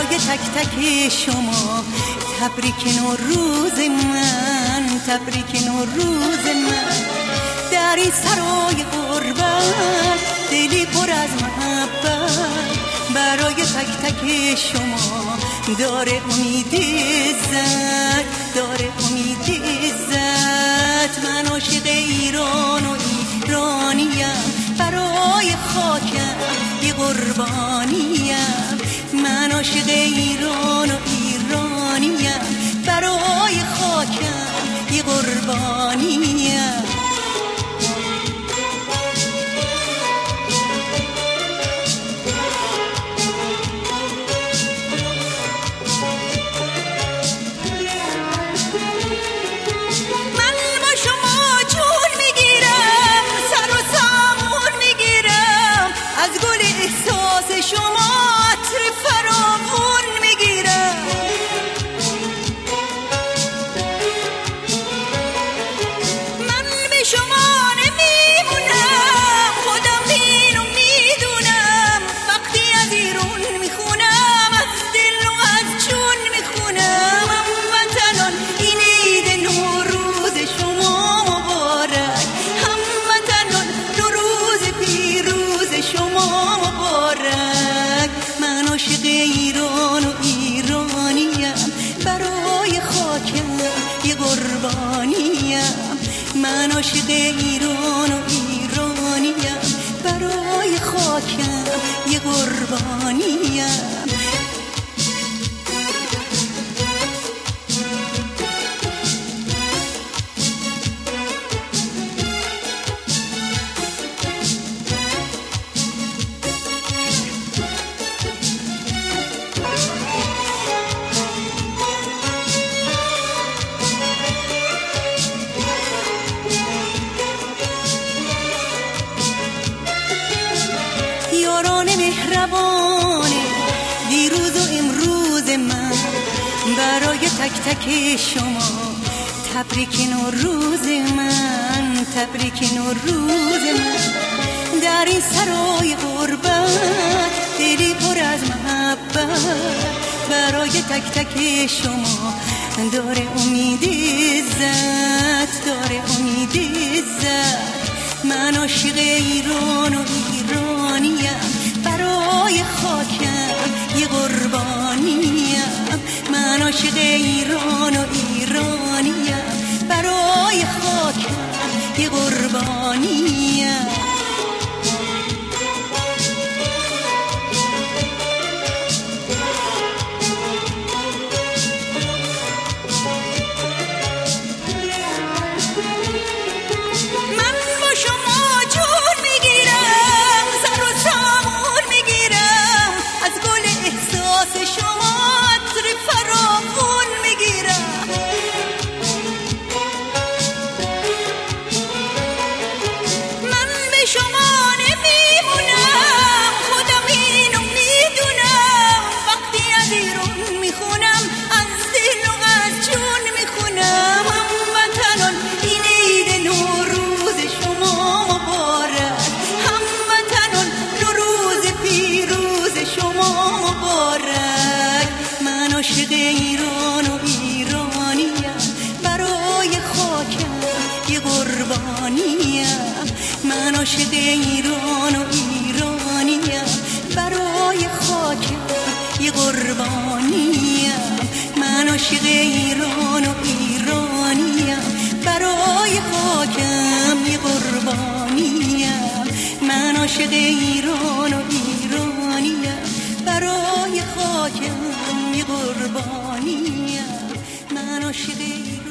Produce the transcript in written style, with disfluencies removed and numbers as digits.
تک تک شما. تبریک نوروز من، تبریک نوروز من. در این سرای غربت دلی پر از محبت برای تک تک شما داره امید عزت، داره امید عزت. من عاشق ایران و ایرانیم، برای خاکم یه قربانیم. من عاشق ایران و ایرانیم، برای خاکم یه قربانیم. شما عطر فراوون میگیرم. من به شما نمیمونم، خودم اینو میدونم. وقتی از ایرون میخونم، از دل و از جون میخونم. هموطنان این عید نوروز شما مبارک، هموطنان نوروز پیروز شما مبارک. من عاشق ایران و ایرانیم، برای خاکم یه قربانیم. من عاشق ایران و ایرانیم، برای خاکم یه قربانیم. یاران مهربانه دیروز و امروز من، برای تک تک شما تبریک نوروز من، تبریک نوروز من. در این سرای غربت دلی پر از محبت برای تک تک شما داره امید عزت، داره امید عزت. من عاشق ایران و ایرانیم، برای خاکم یه قربانیم. من عاشق ایران و ایرانیم، برای خاکم یه قربانیم. عاشق ایران و ایرانیم، برای خاکم یه قربانیم. من عاشق ایران و ایرانیم، برای خاکم یه قربانیم. من عاشق ایران و ایرانیم، برای خاکم یه قربانیم. من عاشق ایران و ایرانیم، برای خاکم یه قربانیم. من عاشق